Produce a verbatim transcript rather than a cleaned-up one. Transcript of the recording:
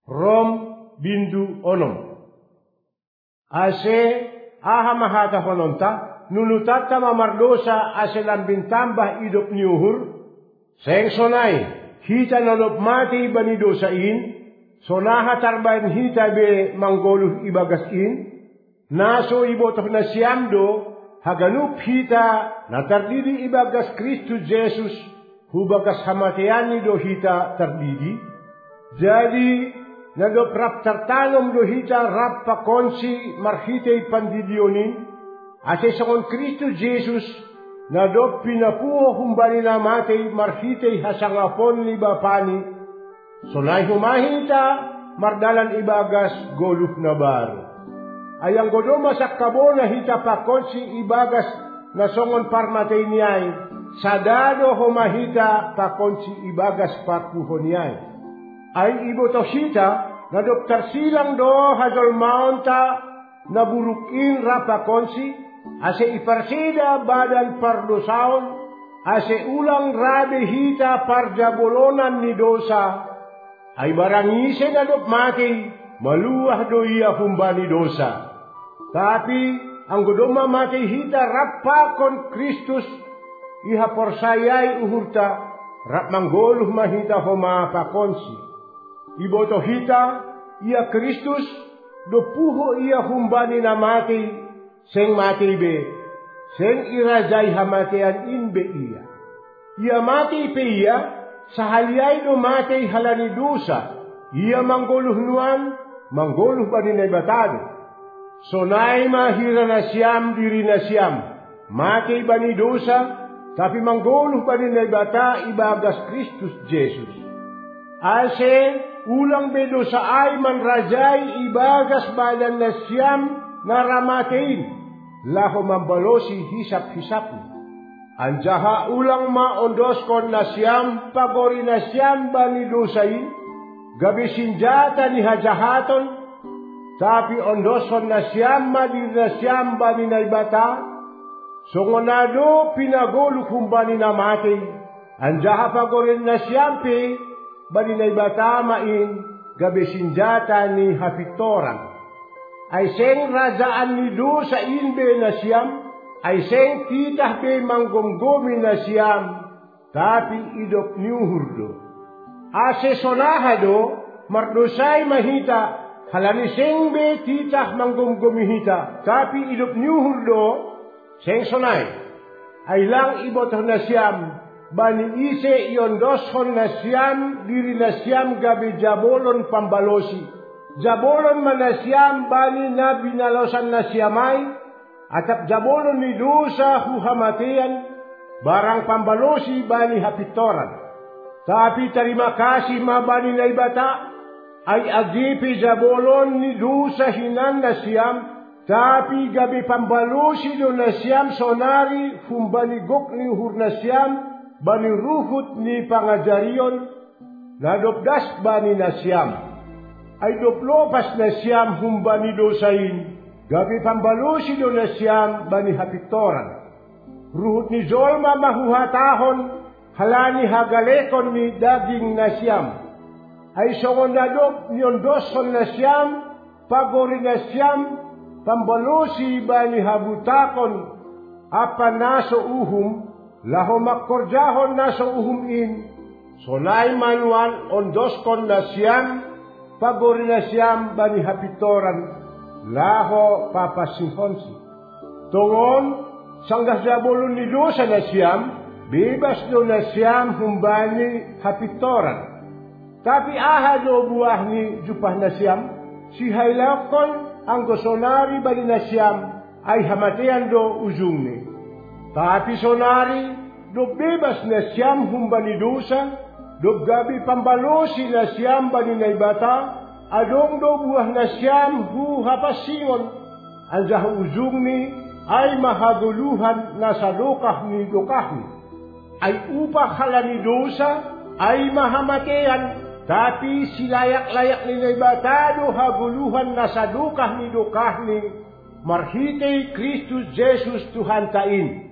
Rom bindu onom. Ase aha mahata hononta, nunutata mamardosa ase lambing tambah idop niuhur, seng sonay, hita nanop mati bani dosain, sonaha tarbayan hita be manggoluh ibagasin, naso ibotoh na siyamdo, haganup hita na tardidi ibagas Kristus Jesus, hubagas hamatian ni do hita tardidi. Jadi, nadop rap tartanom do hita rap pakonsi marhitay pandidionin, ase sangon Kristus Jesus, nadop pinapuho humbani namatay marhitay hasangapon ni Bapani, sonay humahita mardalan ibagas goluh na baro. Ayang godoma sakabo na hita pakonsi ibagas na songon parmatay niyay, sadado humahita pakonsi ibagas parpuho niyay. Ay iboto hita na dokter silang do hadol maunta na burukin rapakonsi ase iparsida badan pardosaon ase ulang rabe hita parjabolonan ni dosa ay barangise na dop mati maluah do iya humbani dosa. Tapi ang godoma mati hita rapakon Kristus iha porsayay uhurta rap manggoluh mahita homa pakonsi. Iboto hita, ia Kristus, do puho ia humbani na mati, seng mati be, seng irajay hamatian in be iya. Ia mati pe iya, sahalyay do mati halani dosa, ia manggoluh nuan, manggoluh bani na ibatado. Sonay mahira na siyam diri na siyam, mati bani dosa, tapi manggoluh bani na ibata ibagas Kristus Jesus. Ase, ulang bedo sa ay man rajay ibagas badan na siyam na ramatein, laho mambalosi hisap-hisap. Anjaha ulang maondos kon na siyam pagori na siyam bani dosain, gabi sinjata ni hajahaton, tapi ondos kon na siyam madir na siyam bani na ibata, songonado pinagoluk humbani na mati, anjaha pagori na siyam pe, bani na ibata main gabi sinjata ni hapitoran. Ay seng rajaan ni do sa inbe na siyam, ay seng titah be manggomgomi na siyam, tapi idop niuhurdo. Ase sonahado, mardosay mahita, halani seng be titah manggomgomi hita, tapi idop niuhurdo, seng sonay. Ay lang ibotoh na siyam, bani ise iondoshon na siyam diri na siyam gabi jabolon pambalosi. Jabolon man na siyam bani na binalosan na siyamay, atap jabolon ni dosa huhamatian, barang pambalosi bani hapitoran. Tapi terima kasih mabani na ibata, ay agipi jabolon ni dosa hinan na siyam, tapi gabi pambalosi do na siyam sonari humbani gok ni uhur na siyam, bani ruhut ni pangajarion, na dopdas bani na siyam. Ay doplopas na siyam humbani dosain, gabi pambalosi do na siyam bani hapitoran. Ruhut ni Zolma mahuhatahon, halani hagalekon ni daging na siyam. Ay songon na dop niondoson na siyam, pagori na siyam, pambalosi bani habutakon, apa naso uhum, laho makkorjahon na sa uhum in, sonay manuan ondoskon na siyam, pagori na siyam bani hapitoran, laho papasinhonsi. Tungon, sanggas jabolon ni dosa na siyam, bebas do na siyam humbani hapitoran. Tapi aha do buah ni jupah na siyam, si hailakon ang gosonari bani na siyam, ay hamatian do ujung ni. Tapi sonari, do bebas na siyam humbani dosa, do gabi pambalosi na siyam bani na ibata, adong do buah na siyam hu hapasingon, anjah ujung ni ay mahaguluhan na sadokah ni dokah ni. Ay upah halani dosa, ay mahamatian, tapi silayak-layak ni na ibata do haguluhan na sadokah ni dokah ni, marhitay Kristus Jesus Tuhan tain.